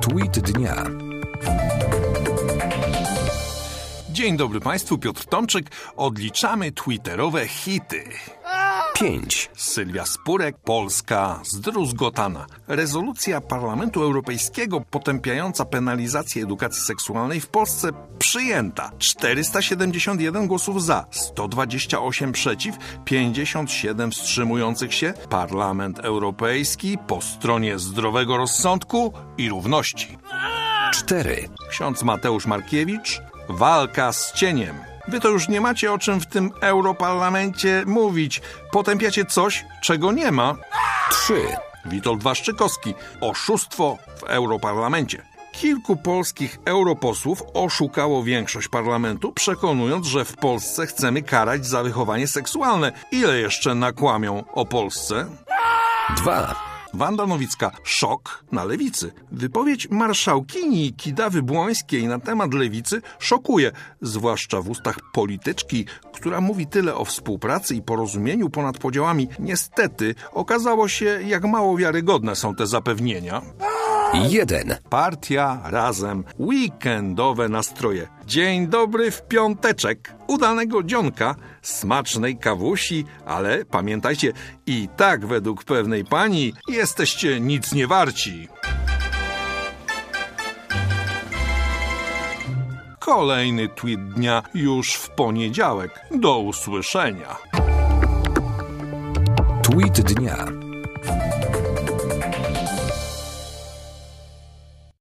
Tweet dnia. Dzień dobry Państwu, Piotr Tomczyk. Odliczamy twitterowe hity. 5. Sylwia Spurek, Polska zdruzgotana. Rezolucja Parlamentu Europejskiego potępiająca penalizację edukacji seksualnej w Polsce przyjęta. 471 głosów za, 128 przeciw, 57 wstrzymujących się. Parlament Europejski po stronie zdrowego rozsądku i równości. 4. Ksiądz Mateusz Markiewicz, walka z cieniem. Wy to już nie macie o czym w tym Europarlamencie mówić. Potępiacie coś, czego nie ma. 3. Witold Waszczykowski. Oszustwo w Europarlamencie. Kilku polskich europosłów oszukało większość parlamentu, przekonując, że w Polsce chcemy karać za wychowanie seksualne. Ile jeszcze nakłamią o Polsce? 2. Wanda Nowicka. Szok na lewicy. Wypowiedź marszałkini Kidawy-Błońskiej na temat lewicy szokuje, zwłaszcza w ustach polityczki, która mówi tyle o współpracy i porozumieniu ponad podziałami. Niestety okazało się, jak mało wiarygodne są te zapewnienia. 1. Partia Razem. Weekendowe nastroje. Dzień dobry w piąteczek. Udanego dzionka, smacznej kawusi, ale pamiętajcie, i tak według pewnej pani jesteście nic nie warci. Kolejny tweet dnia już w poniedziałek. Do usłyszenia. Tweet dnia.